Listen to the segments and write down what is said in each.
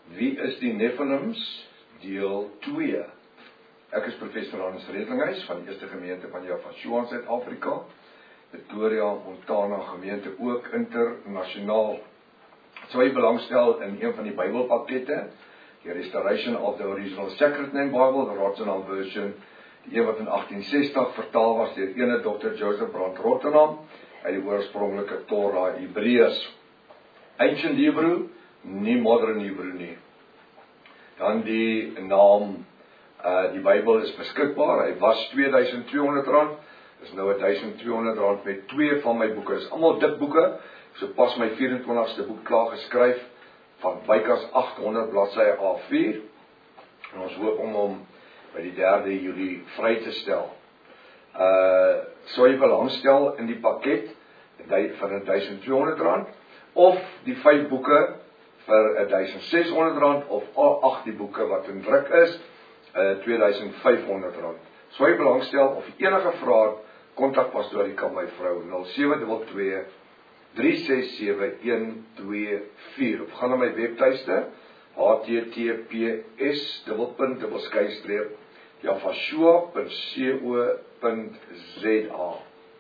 Wie is die Nephilims? Deel 2. Ek is professor Hannes Redlinghuis van die Eerste Gemeente van Jafashua in Suid-Afrika, Pretoria, Montana gemeente ook internasionaal. Sou jy belangstel in een van die Bybelpakkette, die Restoration of the Original Sacred Name Bible, the Rotterdam version, die een wat in 1860 vertaal was deur ene Dr. Joseph Brand Rotterdam, uit die oorspronklike Torah Hebreëus. Ancient Hebrew, nie modern Hebrew nie. Dan die naam, die Bybel is beskikbaar, hy was R2200, is nou R1200 met 2 van my boeke. Dis allemaal dik boeke, so pas my 24ste boek klaar geskryf, van bykas 800 bladsye A4, en ons hoop om hom by die 3 Julie vry te stel. Sou jy belangstel in die pakket vir R1200, of die 5 boeke vir R1600, of 8 die boeke wat in druk is, R2500. Sou jy belangstel, of enige vraag, kontak pastoor my vrou, 0722 367 124, of gaan na my webtuiste, https://jafashua.co.za.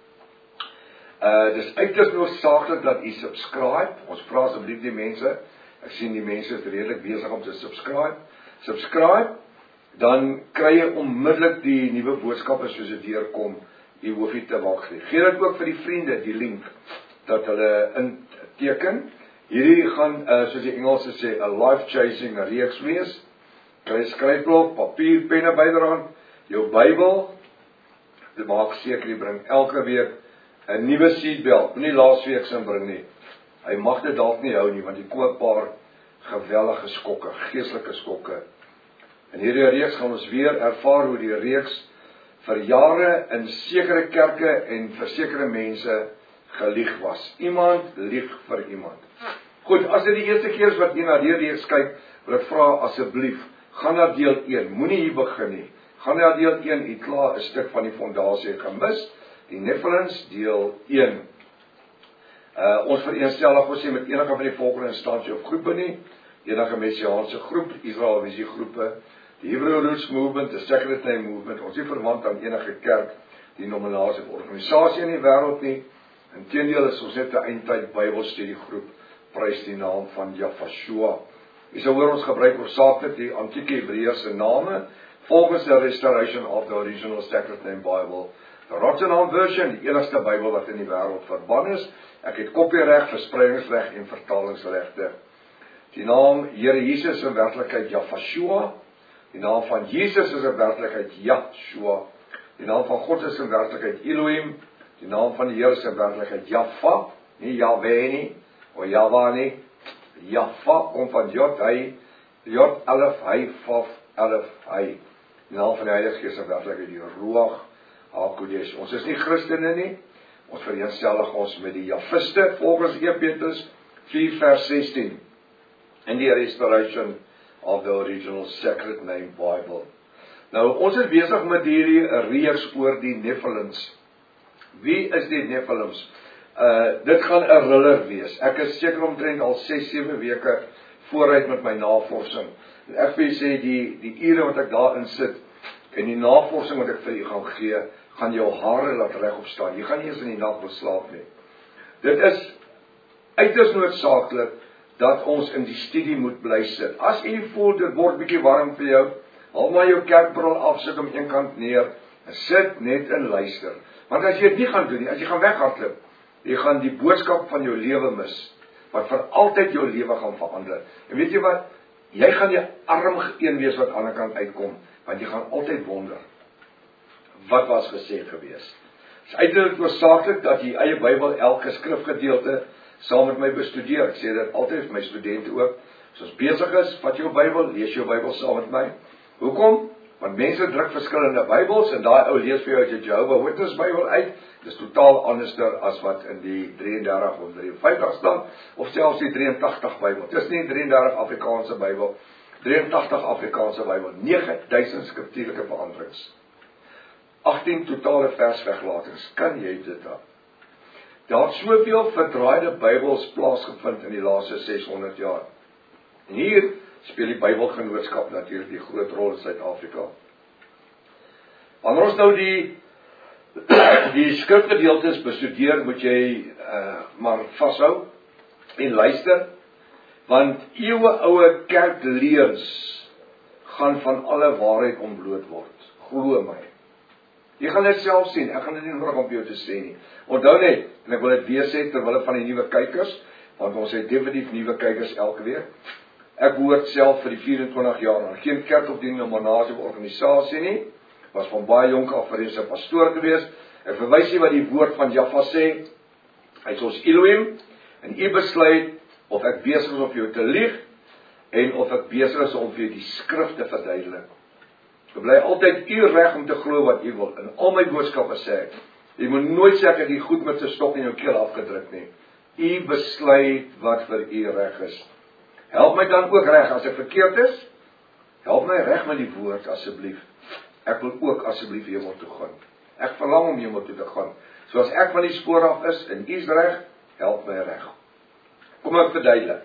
Dis uiters noodsaaklik dat u subscribe, ons vra asseblief die mense, ek sien die mense is redelik besig om te subscribe, dan kry jy onmiddellik die nuwe boodskappe soos dit deurkom, jy hoef nie te wag nie. Gee dit ook vir die vriende, die link, dat hulle inteken. Hierdie gaan, soos die Engelse sê, a life-chasing reeks wees. Kry skryfblok, papier, penne byderhand, jou Bybel, dit maak seker, jy bring elke week 'n nuwe seatbelt, nie laasweek sin bring nie. Hy mag dit dalk nie hou nie, want jy koop 'n paar gewellige skokke, geestelike skokke. In hierdie reeks gaan ons weer ervaar hoe die reeks vir jare in sekere kerke en vir sekere mense gelieg was. Iemand lieg vir iemand. Goed, as dit die eerste keer is wat jy na die reeks kyk, wil ek vra asseblief, gaan na deel 1, moenie hier begin nie. Gaan na deel 1, jy klaar 'n stuk van die fondasie gemis, die Nephilims, deel 1. Ons vereenselwig ons sê met enige van die volgende instansie of groepe nie, enige messiaanse groep, Israel visie groepe, die Hebrew Roots Movement, the Sacred Name Movement, ons nie verwant aan enige kerk, denominasie of organisasie in die wêreld nie. Inteendeel is ons net 'n eindtyd Bybelstudiegroep, prys die naam van Jafashua. Jy sal hoor ons gebruik hoofsaaklik die antieke Hebreëse name, volgens die Restoration of the Original Sacred Name Bible, the Rotterdam version, die enigste Bybel wat in die wêreld verban is. Ek het kopiereg, verspreidingsreg en vertalingsregte. Die naam Here Jesus is in werklikheid Jafashua, die naam van Jesus is in werklikheid Yahshua, die naam van God is in werklikheid Elohim, die naam van die Here is in werklikheid Jaffa, nie Yahweh nie, of Java nie. Jaffa kom van Jod, hy, Jod, Alef, hy, Faf, Alef, hy. Die naam van die Heilige Gees in werklikheid die Ruach HaKodesh. Ons is nie Christene nie, ons vereenselwig ons met die Jafiste, volgens 1 Petrus 4 vers 16, in die Restoration of the Original Sacred Name Bible. Nou, ons is besig met hierdie reeks oor die Nephilims. Wie is die Nephilims? Dit gaan 'n thriller wees. Ek is seker omtrent al 6-7 weke vooruit met my navorsing. En ek wil sê, die ure wat ek daarin sit, en die navorsing wat ek vir u gaan gee, gaan jou hare laat regop staan. Jy gaan nie eens in die nag wil slaap nie. Dit is uiters noodsaaklik dat ons in die studie moet bly sit. As u voel, dit word bietjie warm vir jou, haal maar jou kerkbril af, sit hom een kant neer, en sit net en luister. Want as jy dit nie gaan doen nie, as jy gaan weghardloop, jy gaan die boodskap van jou lewe mis, wat vir altyd jou lewe gaan verander. En weet jy wat? Jy gaan die arm een wees wat aan die kant uitkom, want jy gaan altyd wonder, wat was gesê gewees. Het is uitdruklik noodsaaklik dat jy eie Bybel, elke skrifgedeelte, saam met my bestudeer. Ek sê dit altyd vir my studente ook, as ons besig is, vat jou Bybel, lees jou Bybel saam met my. Hoekom? Want mense druk verskillende Bybels, en daai ou lees vir jou uit die Jehovah Witness Bybel uit, dis totaal anderster as wat in die 33 of 53 staan, of selfs die 83 Bybel. Dis nie 33 Afrikaanse Bybel, 83 Afrikaanse Bybel, 9000 skriftuurlike veranderings, 18 totale versweglatings, kan jy dit dan? Daar het soveel verdraaide Bybels plaasgevind in die laaste 600 jaar. En hier speel die Bybelgenootskap natuurlik die groot rol in Suid-Afrika. Wanneer ons nou die skrifgedeeltes bestudeer, moet jy maar vashou en luister, want eeuwe kerkleers gaan van alle waarheid ontbloot word. Glo my. Jy gaan dit self sien, ek gaan dit nie nodig om jou te sê nie. Onthou net, en ek wil dit weer sê terwille van die nuwe kykers, want ons het definitief nuwe kykers elke week. Ek behoort self vir die 24 jaar aan geen kerk of dienende monasie of organisasie nie. Was van baie jonk af vir 'n pastoor gewees. Ek verwys nie wat die woord van Jahwe sê. Hy is ons Elohim, en u besluit of ek besig is om vir jou te lieg, en of ek besig is om vir jou die skrif te verduidelik. Ek bly altyd u reg om te glo wat u wil. In al my boodskappe sê ek, jy moet nooit sê ek het die goed met 'n stok in jou keel afgedruk nie. U besluit wat vir u reg is. Help my dan ook reg as ek verkeerd is. Help my reg met die woord asseblief. Ek wil ook asseblief hemel toe gaan. Ek verlang om hemel toe te gaan. Soos ek van die spoor af is en u is reg, help my reg. Kom ek verduidelik.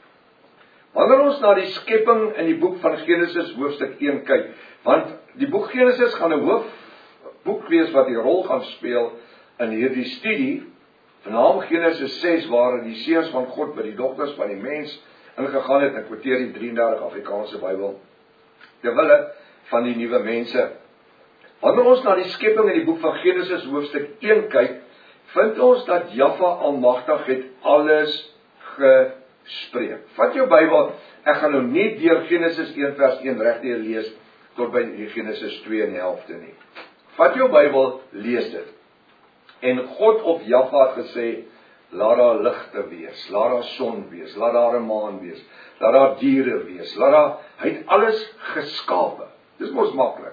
Wanneer ons na die skepping in die boek van Genesis hoofstuk 1 kyk, want die boek Genesis gaan 'n hoofboek wees wat die rol gaan speel in hierdie studie, genaamd Genesis 6, waar die seuns van God by die dogters van die mens ingegaan het, ek quoteer die 33 Afrikaanse Bybel, terwille van die nuwe mense. Wanneer ons na die skepping in die boek van Genesis hoofstuk 1 kyk, vind ons dat Jahwe Almagtig het alles gespreek. Vat jou Bybel, ek gaan nou nie deur Genesis 1 vers 1 regdeur lees tot by Genesis 2 en die helfte nie. Vat jou Bybel, lees dit. En God of Jahwe het gesê, laat daar ligte wees, laat daar son wees, laat daar 'n maan wees, laat daar diere wees, hy het alles geskape. Dis mos maklik.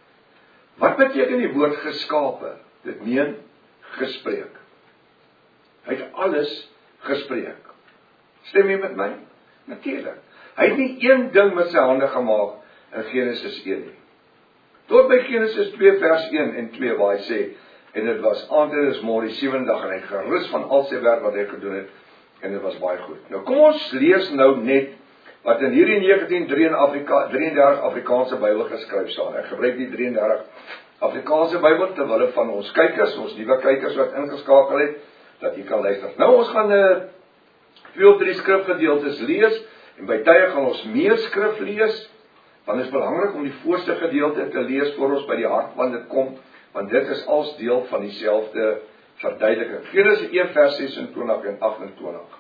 Wat beteken die woord geskape? Dit meen gespreek. Hy het alles gespreek. Stem jy met my? Natuurlik. Hy het nie een ding met sy hande gemaak in Genesis 1 nie. Tot by Genesis 2 vers 1 en 2 waar hy sê, en dit was aand en dis môre die 7de dag en hy het gerus van al sy werk wat hy gedoen het, en dit was baie goed. Nou kom ons lees nou net wat in hierdie 1933 Afrikaanse Bybel geskryf staan. Ek gebruik die 33 Afrikaanse Bybel terwille van ons kykers, ons nuwe kykers wat ingeskakel het, dat jy kan luister. Nou ons gaan 2 of 3 skrifgedeeltes lees, en by tye gaan ons meer skrif lees, want dit is belangrik om die voorste gedeelte te lees voor ons by die hart van dit kom, want dit is als deel van dieselfde verduideliking. Genesis 1 vers 26 en 28.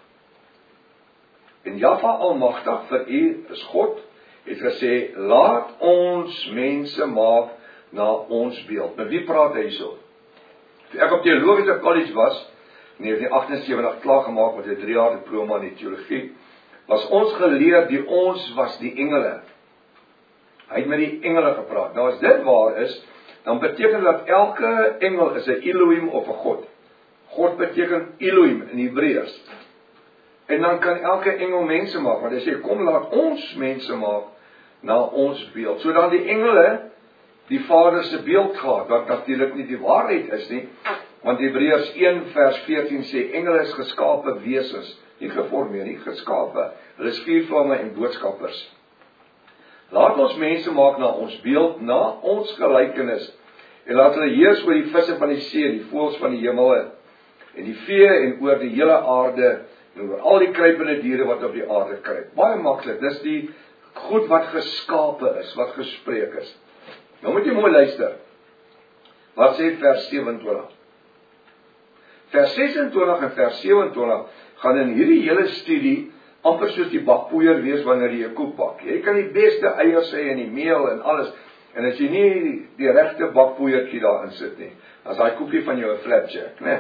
En Jahwe Almagtig vir u is God, het gesê, laat ons mense maak na ons beeld. Met wie praat hy so? Toe ek op Theologiese College was, in 1978 klaargemaak met 'n 3 jaar diploma in die teologie, was ons geleer die ons was die engele. Hy het met die engele gepraat. Nou as dit waar is, dan beteken dat elke engel is 'n Elohim of 'n God. God beteken Elohim in Hebreërs. En dan kan elke engel mense maak, want hy sê, kom laat ons mense maak na ons beeld. So dan die engele die Vader se beeld gehad, wat natuurlik nie die waarheid is nie, want Hebreërs 1 vers 14 sê, engele is geskape wesens, nie geformeer nie, geskape. Hulle is viervorme en boodskappers. Laat ons mense maak na ons beeld, na ons gelykenis, en laat hulle heers oor die visse van die see, die voëls van die hemel, en die vee, en oor die hele aarde, en oor al die kruipende diere wat op die aarde kruip. Baie maklik, dis die goed wat geskape is, wat gespreek is. Nou moet jy mooi luister. Wat sê vers 27? Vers 26 en vers 27 gaan in hierdie hele studie amper soos die bakpoeier wees wanneer jy 'n koek bak. Jy kan die beste eiers hê en die meel en alles, en as jy nie die regte bakpoeiertjie daarin sit nie, as daai koekie van jou 'n flapjack, né?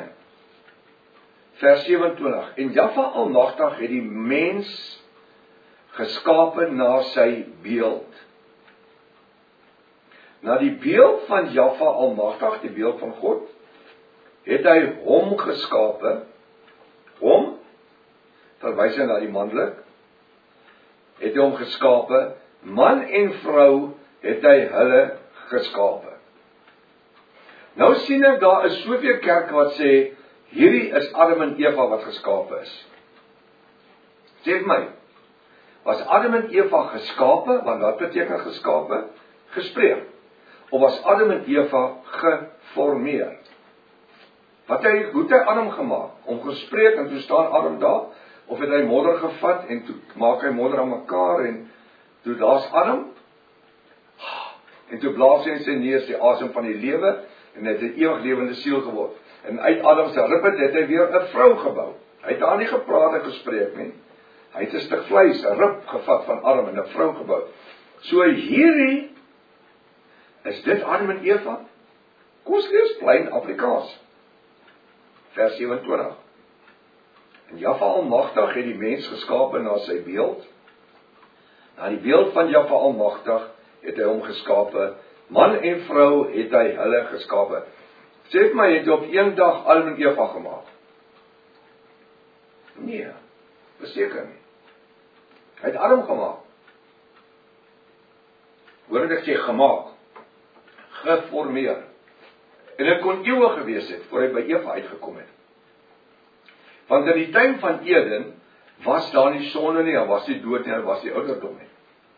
Vers 27. En Jahwe Almagtig het die mens geskape na sy beeld. Na die beeld van Jahwe Almagtig, die beeld van God, het hy hom geskape. Hom, verwys hy na die manlik, het hy hom geskape, man en vrou het hy hulle geskape. Nou sien ek daar is soveel kerke wat sê, hierdie is Adam en Eva wat geskape is. Sê my, Was Adam en Eva geskape, want wat beteken geskape? Gespreek. Of was Adam en Eva geformeer? Hoe het hy Adam gemaak? Om gespreek en toe staan Adam daar, of het hy modder gevat en toe maak hy modder aan mekaar en toe daar's Adam, en toe blaas hy in sy neus die asem van die lewe en het 'n ewig lewende siel geword. En uit Adam se ribbet het hy weer 'n vrou gebou. Hy het daar nie gepraat en gespreek nie. Hy het 'n stuk vleis, 'n rib gevat van Adam en 'n vrou gebou. So hierdie is dit Adam en Eva. Kom ons lees plain Afrikaans. Vers 27. En Jahwe Almagtig het die mens geskape na sy beeld. Na die beeld van Jahwe Almagtig het hy hom geskape. Man en vrou het hy hulle geskape. Sê vir my, het hy op een dag Adam en Eva gemaak? Nee, beseker nie. Hy het Adam gemaak. Hoor wat ek sê, gemaak. Geformeer. En dit kon eeuwig gewees het, voor hy by Eva uitgekom het. Want in die tuin van Eden, was daar nie sonde nie, en was die dood nie, en was die ouderdom nie.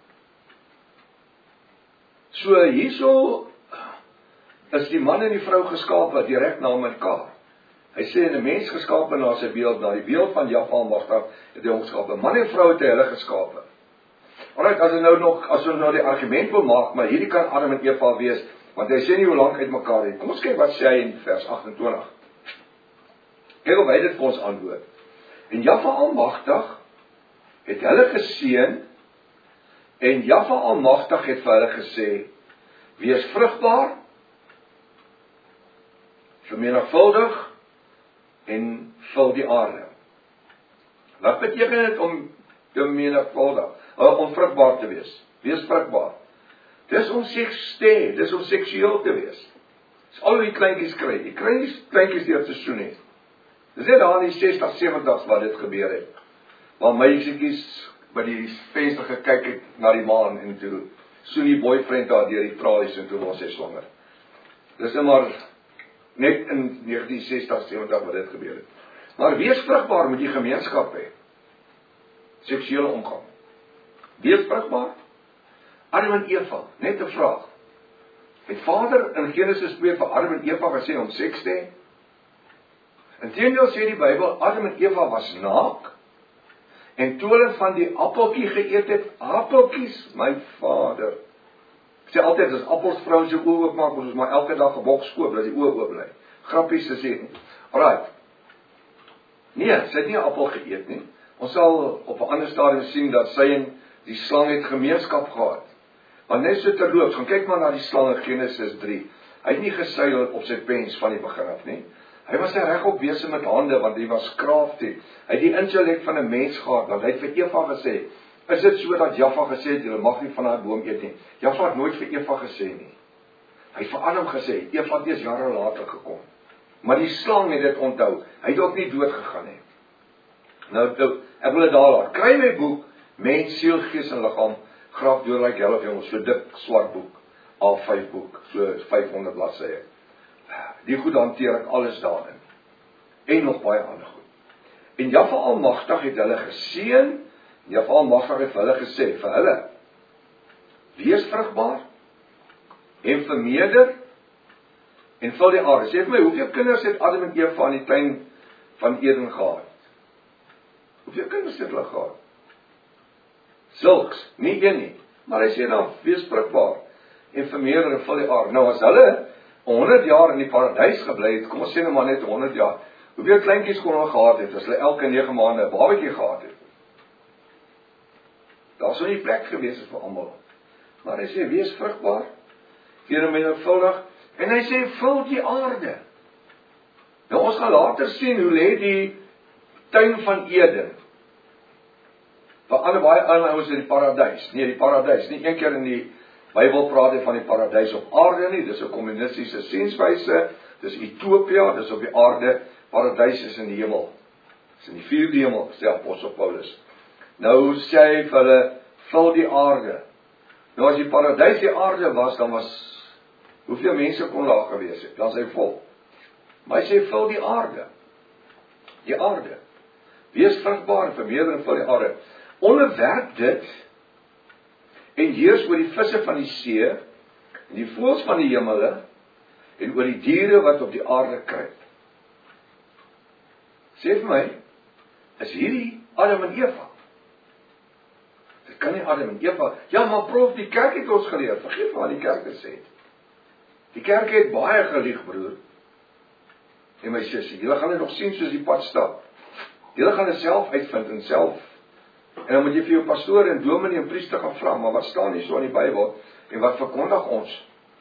So hierso is die man en die vrou geskape direk na mekaar. Hy sê, en 'n mens geskape na sy beeld, na die beeld van Jahwe Almagtig het hy hom geskape. Man en vrou het hy hulle geskape. Alright, as ons nou die argument wil maak, maar hierdie kan Adam en Eva wees, want hy sê nie hoe lank uit mekaar het. Kom ons kyk wat sê hy in vers 28. Kyk of hy dit vir ons antwoord. En Jahwe Almagtig het hulle geseën, en Jahwe Almagtig het vir hulle gesê, wees vrugbaar, vermenigvuldig, en vul die aarde. Wat beteken dit om te menigvuldig, om vrugbaar te wees? Wees vrugbaar. Dis om seks te hê, dis om seksueel te wees. Dis al die kleintjies kry. Die kleintjies die op te soen het. Dis net daar in die 60, 70's wat dit gebeur het. Waar meisietjies by die venster gekyk het na die maan en toe soen die boyfriend daar deur die tralies en toe was sy swanger. Dis maar net in 1960, 70 wat dit gebeur het. Maar wees vrugbaar met die gemeenskap hê. Seksuele omgang. Wees vrugbaar. Adam en Eva, net 'n vraag. Het Vader in Genesis 2 vir Adam en Eva gesê om seks te hê? Inteendeel sê die Bybel, Adam en Eva was naak, en toe hulle van die appeltjie geëet het, appeltjies, my Vader. Ek sê altyd, as appels vrou se oë oopmaak, moet ons maar elke dag 'n boks koop, dat die oë oop bly. Grappies te sê. Alright. Nee, sy het nie 'n appel geëet nie. Ons sal op 'n ander stadium sien dat sy en die slang het gemeenskap gehad. Want net so terloops, gaan kyk maar na die slang in Genesis 3. Hy het nie gesuil op sy pens van die begin af nie. Hy was 'n regop wese met hande, want hy was crafty. Hy het die intellek van 'n mens gehad, want hy het vir Eva gesê, is dit so dat Jahwe gesê het, julle mag nie van daai boom eet nie. Jahwe het nooit vir Eva gesê nie. Hy het vir Adam gesê, Eva het eers jare later gekom. Maar die slang het dit onthou. Hy het ook nie dood gegaan nie. Nou, ek wil dit daar laat. Kry my boek, Mens, Siel, Gees en Liggaam, Graf deur like Helf Jongens, so dik swart boek, A5 boek, so 500 bladsye. Die goed hanteer ek alles daarin. En nog baie ander goed. En Jahwe Almagtig het hulle geseën, Jahwe Almagtig het vir hulle gesê, vir hulle, wees vrugbaar, en vermeerder, en vul die aarde. Sê vir my, hoeveel kinders het Adam en Eva in die tuin van Eden gehad? Hoeveel kinders het hulle gehad? Sulks, nie een nie. Maar hy sê dan, wees vrugbaar, en vermeerder en vul die aarde. Nou as hulle 100 jaar in die paradys gebly het, kom ons sê nou maar net 100 jaar, hoeveel kleintjies kon hulle gehad het, as hulle elke 9 maande 'n babatjie gehad het? Daar sou nie plek gewees het vir almal. Maar hy sê, wees vrugbaar, vermenigvuldig, en hy sê, vul die aarde. Nou ons gaan later sien, hoe lê die tuin van Eden, vir alle baie ouens in die paradys, die paradys, nie een keer in die Bybel praat hy van die paradys op aarde nie, dis 'n kommunistiese sienswyse, dis Utopia, dis op die aarde, paradys is in die hemel, dis in die 4de hemel, sê Apostel Paulus. Nou sê hy vir hulle, vul die aarde. Nou as die paradys die aarde was, dan was, hoeveel mense kon daar gewees het, dan is hy vol. Maar hy sê, vul die aarde. Die aarde. Wees vrugbaar en vermeerder en vul die aarde. onderwerp dit en heers oor die visse van die see, en die voëls van die hemele, en oor die diere wat op die aarde kruip. Sê vir my, is hierdie Adam en Eva? Dit kan nie Adam en Eva, ja maar prof, die kerk het ons geleer, vergeet wat die kerk gesê het. Die kerk het baie gelieg, broer, en my sussie, julle gaan dit nog sien soos die pad stap. Julle gaan dit self uitvind en self, en dan moet jy vir jou pastoor en dominee en priester gaan vra, maar wat staan hier so in die Bybel, en wat verkondig ons?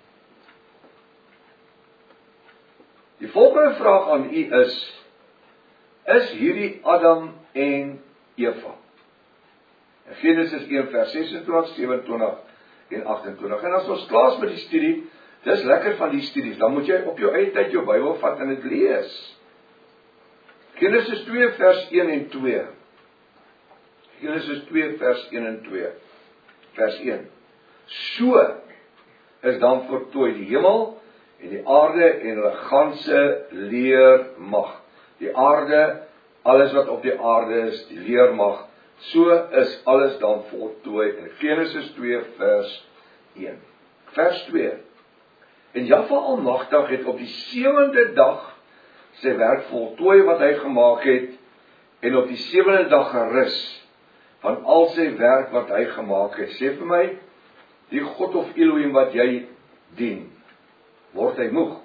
Die volgende vraag aan u is hierdie Adam en Eva? In Genesis 1 vers 26, 27 en 28. En as ons klaar is met die studie, dis lekker van die studies, dan moet jy op jou eie tyd jou Bybel vat en dit lees. Genesis 2 vers 1 en 2. Genesis 2 vers 1 en 2. Vers 1. So is dan voltooi die hemel en die aarde en hulle ganse leermag. Die aarde, alles wat op die aarde is, die leermag, so is alles dan voltooi in Genesis 2 vers 1. Vers 2. En Jahwe Almagtig het op die 7de dag sy werk voltooi wat hy gemaak het, en op die 7de dag gerus van al sy werk wat hy gemaak het. Sê vir my, die God of Elohim wat jy dien, word hy moeg?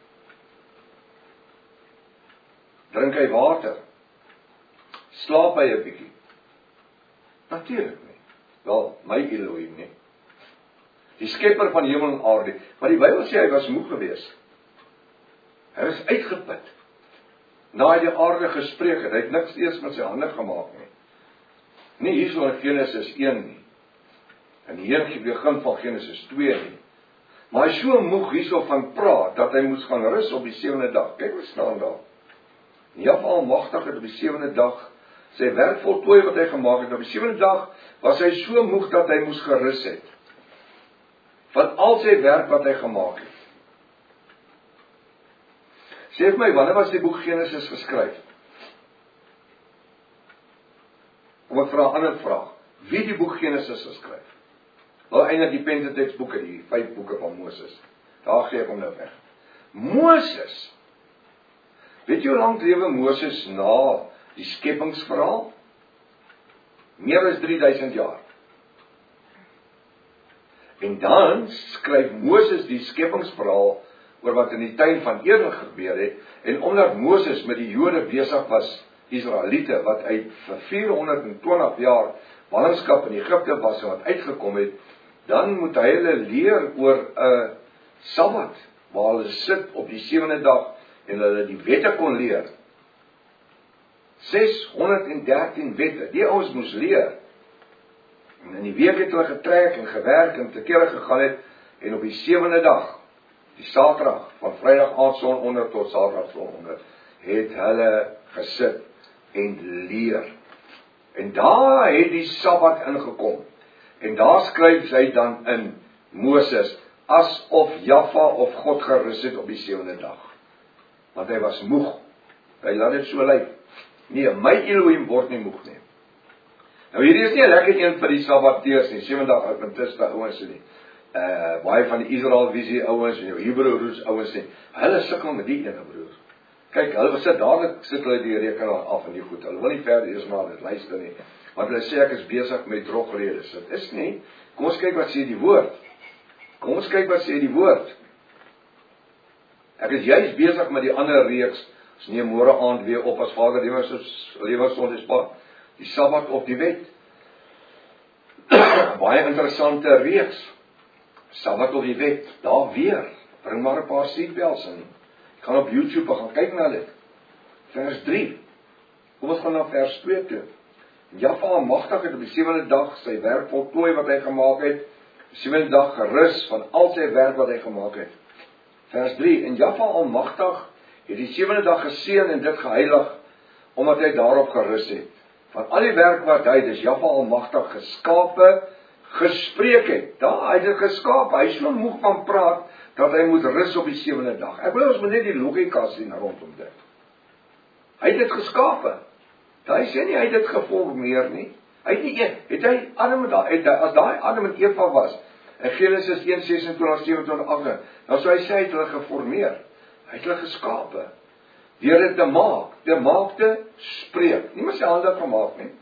Drink hy water? Slaap hy 'n bietjie? Natuurlik nie. Wel, my Elohim nie. Die skepper van hemel en aarde. Maar die Bybel sê hy was moeg geweest. Hy was uitgeput. Na hy die aarde gespreek het, hy het niks eers met sy hande gemaak nie. Nie hier so in Genesis 1 nie. En hier in die begin van Genesis 2 nie. Maar hy is so moeg hierso van praat, dat hy moes gaan rus op die 7de dag. Kyk wat staan daar. Jahwe Almagtig het op die 7de dag sy werk voltooi wat hy gemaak het. Op die 7de dag was hy so moeg dat hy moes gerus het. Van al sy werk wat hy gemaak het. Sê vir my, wanneer was die boek Genesis geskryf? Kom ek vra 'n ander vraag. Wie die boek Genesis geskryf? Wel eintlik die Pentateuch boeke, die 5 boeke van Moses. Daar gee ek hom nou weg. Moses. Weet jy hoe lank lewe Moses na die skepingsverhaal? Meer as 3000 jaar. En dan skryf Moses die skepingsverhaal oor wat in die tuin van Eden gebeur het, en omdat Moses met die Jode besig was, Israeliete, wat uit vir 420 jaar ballingskap in Egipte was en wat uitgekom het, dan moet hy hulle leer oor 'n Sabbat, waar hulle sit op die 7de dag, en hulle die wette kon leer. 613 wette, die ouens moes leer. En in die week het hulle getrek en gewerk en te kere gegaan het, en op die 7de dag, die Saterdag, van Vrydag aand son onder tot Saterdag son onder, het hulle gesit en leer. En daar het die Sabbat ingekom. En daar skryf hy dan in Moses, asof Jahwe of God gerus het op die 7de dag. Want hy was moeg. Hy laat dit so lyk. Nee, my Elohim word nie moeg nie. Nou hierdie is nie 'n lekker een vir die Sabbateurs nie, 7-dag Adventiste ouens nie. Baie van die Israel visie ouens en jou Hebreë roots ouens nie. Hulle sukkel met die ene, broer. Kyk, hulle sit dadelik sit hulle die rekenaar af en die goed. Hulle wil nie verder eers maar dit luister nie. Want hulle sê ek is besig met drogredes. Dit is nie. Kom ons kyk wat sê die woord. Kom ons kyk wat sê die woord. Ek is juist besig met die ander reeks. Ons neem môre aand weer op as Vader Lewensonderspa, die Sabbat of die wet. Baie interessante reeks. Sabbat of die wet, daar weer. Bring maar 'n paar seatbelts in. Ek gaan op YouTube gaan kyk na dit. Vers 3. Kom ons gaan na vers 2 toe. Jahwe Almagtig het op die 7de dag sy werk voltooi wat hy gemaak het. Die 7de dag gerus van al sy werk wat hy gemaak het. Vers 3. En Jahwe Almagtig het die 7de dag geseën en dit geheilig, omdat hy daarop gerus het. Van al die werk wat hy, dis Jahwe Almagtig geskape, gespreek het. Daar, hy het dit geskaap. Hy is so moeg van praat, dat hy moet rus op die 7de dag. Ek wil ons moet net die logika sien rondom dit. Hy het dit geskape. Hy sê nie, hy het dit geformeer nie. Het hy Adam as daai Adam en Eva was, in Genesis 1:26, 27, 28, dan sou hy sê, hy het hulle geformeer, hy het hulle geskape, deur dit te maak, te maak te spreek, nie met sy hande gemaak nie.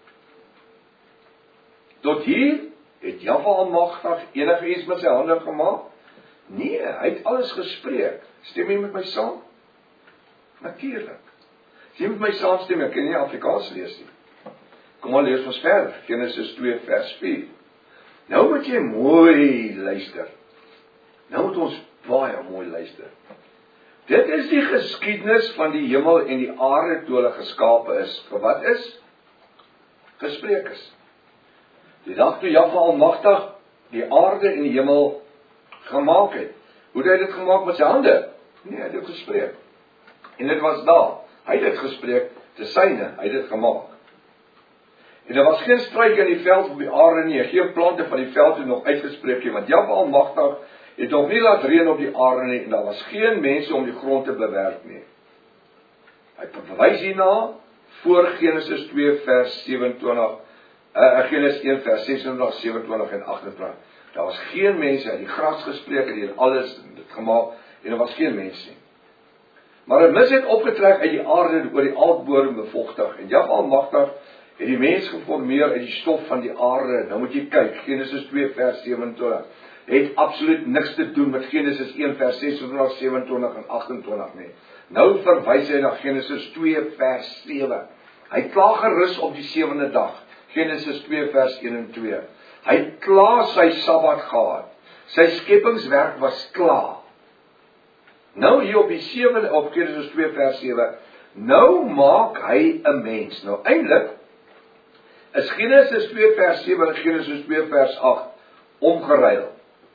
Tot hier het Jahwe Almagtig enige iets met sy hande gemaak? Nee, hy het alles gespreek. Stem jy met my saam? Natuurlik. As jy met my saamstem, ek kan nie Afrikaans lees nie. Kom maar lees ons verder, Genesis 2 vers 4. Nou moet jy mooi luister. Nou moet ons baie mooi luister. Dit is die geskiedenis van die hemel en die aarde toe hulle geskape is. Vir wat is? Gespreek is. Die dag toe Jahwe Almagtig die aarde en die hemel gemaak het. Hoe het hy dit gemaak met sy hande? Nee, hy het dit gespreek. En dit was daar. Hy het dit gespreek, te syne, hy het dit gemaak. En daar was geen struik in die veld op die aarde nie, geen plante van die veld het nog uitgespreek nie, want Jahwe Almagtig het nog nie laat reën op die aarde nie, en daar was geen mense om die grond te bewerk nie. Hy verwys hierna voor Genesis 2 vers 27, Genesis 1 vers 26, 27 en 28. Daar was geen mense, die gras gespreek het, en alles dit gemaak, en daar was geen mense nie. Maar 'n mis het opgetrek uit die aarde oor die aardbodem bevochtig, en Jahwe Almagtig het die mens geformeer uit die stof van die aarde. Nou moet jy kyk, Genesis 2 vers 27, het absoluut niks te doen met Genesis 1 vers 26, 27 en 28 nie. Nou verwys hy na Genesis 2 vers 7. Hy het klaar gerus op die 7de dag, Genesis 2 vers 1 en 2. Hy het klaar sy Sabbat gehad. Sy skepingswerk was klaar. Nou hier op die 7de, op Genesis 2 vers 7, nou maak hy 'n mens. Nou eintlik is Genesis 2 vers 7 en Genesis 2 vers 8 omgeruil.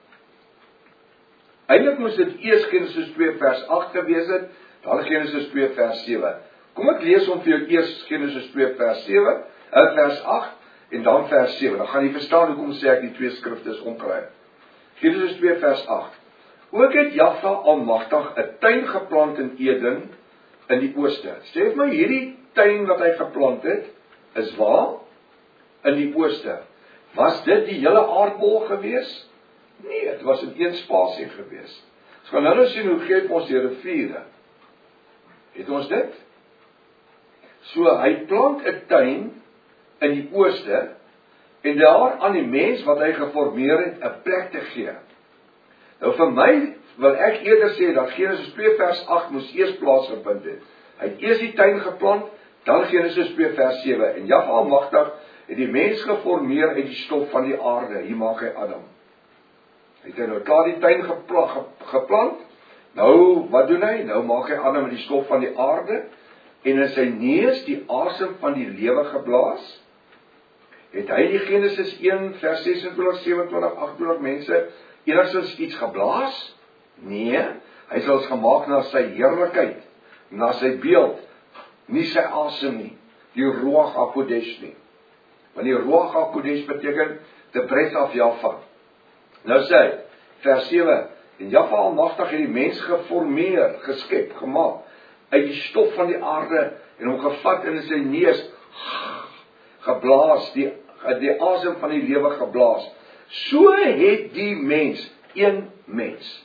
Eintlik moes dit eers Genesis 2 vers 8 gewees het, dan Genesis 2 vers 7. Kom ek lees om vir jou eers Genesis 2 vers 7, vers 8 en dan vers 7. Dan gaan jy verstaan hoekom sê ek die twee skrifte is omgeruil. Genesis 2 vers 8. Ook het Jahwe Almagtig 'n tuin geplant in Eden in die ooste. Sê vir my, hierdie tuin wat hy geplant het, is waar? In die ooste. Was dit die hele aardbol gewees? Nee, dit was in een spasie gewees. Ons gaan nou sien hoe gee ons die riviere. Het ons dit? So, hy plant 'n tuin in die ooste, en daar aan die mens wat hy geformeer het, 'n plek te gee. Nou vir my wil ek eerder sê dat Genesis 2 vers 8 moes eers plaasgevind het. Hy het eers die tuin geplant, dan Genesis 2 vers 7. En Jahwe Almagtig het die mens geformeer uit die stof van die aarde. Hier maak hy Adam. Hy het nou klaar die tuin geplant. Nou, wat doen hy? Nou maak hy Adam met die stof van die aarde, en in sy neus die asem van die lewe geblaas. Het hy die Genesis 1 vers 26, 27, 28 mense enigstens iets geblaas? Nee, hy is ons gemaak na sy heerlikheid, na sy beeld, nie sy asem nie, die Ruach HaKodesh nie. Want die Ruach HaKodesh beteken the breath of Jahwe. Nou sê hy, vers 7, en Jahwe Almagtig het die mens geformeer, geskep, gemaak, uit die stof van die aarde, en hom gevat in sy neus, geblaas, die asem van die lewe geblaas. So het die mens, een mens.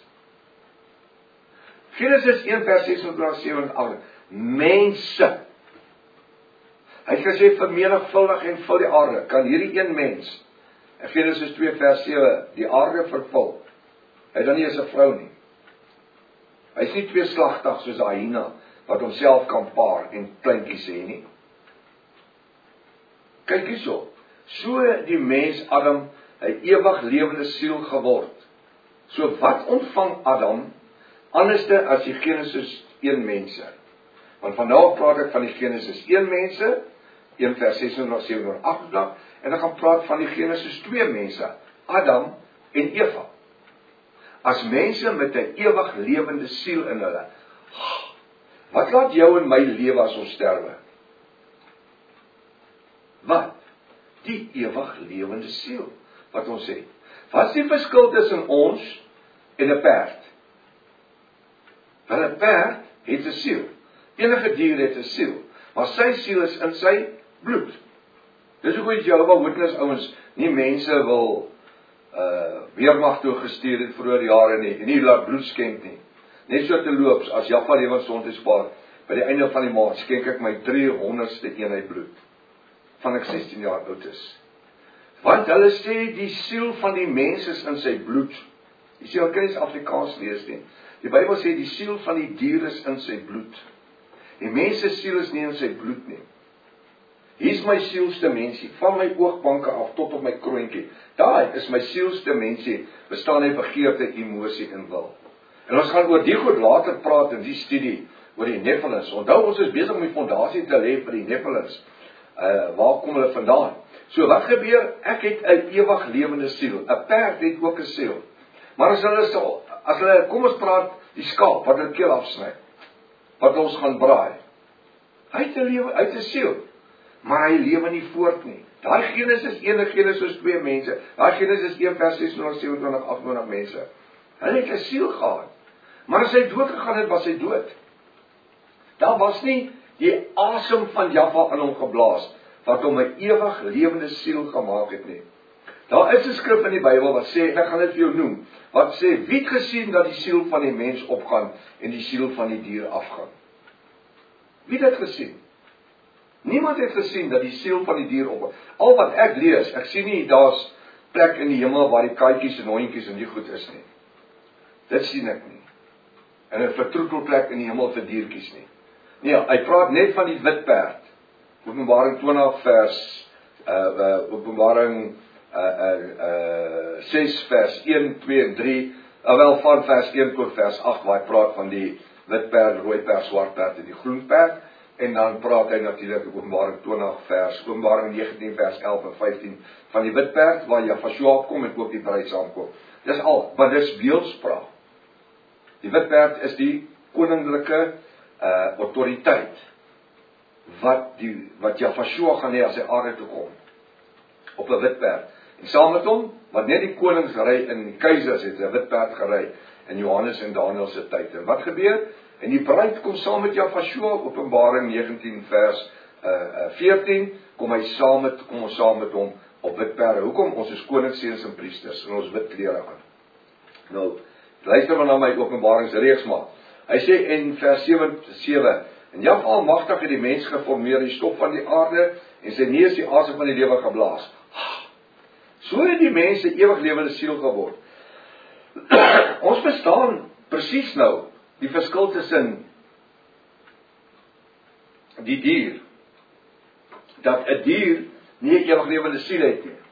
Genesis 1 vers 26, 7 en 8, mense. Hy het gesê, vermenigvuldig en vul die aarde, kan hierdie een mens, en Genesis 2 vers 7, die aarde vervul. Hy dan nie is 'n vrou nie. Hy is nie tweeslagtig soos 'n hyena, wat homself kan paar en kleintjies sê nie. Kyk hierso, so die mens Adam 'n ewig lewende siel geword. So wat ontvang Adam anderste as die Genesis 1 mense? Want van nou praat ek van die Genesis 1 mense, 1 vers 26, 27, 28, en ek gaan praat van die Genesis 2 mense, Adam en Eva. As mense met 'n ewig lewende siel in hulle. Wat laat jou en my lewe as ons sterwe? Wat? Die ewig lewende siel, wat ons sê. Wat is die verskil tussen ons en 'n perd? Want 'n perd het 'n siel. Enige dier het 'n siel, maar sy siel is in sy bloed. Dis hoekom die Jehovah Witness ouens nie mense wil weermag toe gestuur het vroeër jare nie, en nie laat bloed skenk nie. Net so te loops, as Jaffa Lewensgesondheidspaar, by die einde van die maand skenk ek my 300ste eenheid bloed, van ek 16 jaar oud is. Want hulle sê die siel van die mens is in sy bloed. Jy sê, ek kan nie Afrikaans lees nie. Die Bybel sê die siel van die dier is in sy bloed. Die mens se siel is nie in sy bloed nie. Hier is my sielste mensie, van my oogbanke af tot op my kroontjie. Daai is my sielste mensie, bestaan uit begeerte, emosie en wil. En ons gaan oor die goed later praat in die studie, oor die Nephilims. Onthou, ons is besig om die fondasie te lê vir die Nephilims. Waar kom hulle vandaan? So wat gebeur? Ek het 'n ewig lewende siel. 'n Perd het ook 'n siel. Maar as hulle, kom ons praat, die skaap, wat hulle keel afsny, wat ons gaan braai. Hy het 'n siel. Maar hy lewe nie voort nie. Daai Genesis 1 en Genesis 2 mense. Daai Genesis 1 vers 26, 27, 28 mense. Hulle het 'n siel gehad. Maar as hy dood gegaan het, was hy dood. Daar was nie die asem van Jaffa in hom geblaas, wat hom 'n ewig lewende siel gemaak het nie. Daar is 'n skrif in die Bybel wat sê, ek gaan dit vir jou noem, wat sê, wie het gesien dat die siel van die mens opgaan en die siel van die dier afgaan? Wie het dit gesien? Niemand het gesien dat die siel van die dier opgaan. Al wat ek lees, ek sien nie, daar's plek in die hemel waar die katjies en hondjies en die goed is nie. Dit sien ek nie. En 'n vertroetelplek in die hemel vir diertjies nie. Nee, hy praat net van die wit perd. Openbaring 20 vers, Openbaring 6 vers 1, 2 en 3, wel van vers 1 tot vers 8, waar hy praat van die wit perd, rooi perd, swart perd en die groen perd. En dan praat hy natuurlik Openbaring 20 vers, Openbaring 19 vers 11 en 15 van die wit perd, waar Jaffa kom en ook die bruid saamkom. Dis al, maar dis beeldspraak. Die wit perd is die koninklike autoriteit, wat Jaffa gaan hê as hy aarde toe kom, op 'n wit perd. En saam met hom, wat net die konings ry en die keisers het 'n wit perd gery in Johannes en Daniël se tyd. En wat gebeur? En die bruid kom saam met Jaffa, Openbaring 19 vers 14, kom ons saam met hom op wit perde. Hoekom? Ons is koningsseuns en priesters en ons wit klere aan. Nou, luister maar na my openbaringsreeks maar. Hy sê in vers 7, en Jaffa almagtig het die mens geformeer, die stof van die aarde, en sy neus die asem van die lewe geblaas. So het die mens 'n ewig lewende siel geword. Ons verstaan presies nou die verskil tussen die dier, dat 'n dier nie 'n ewig lewende siel het nie,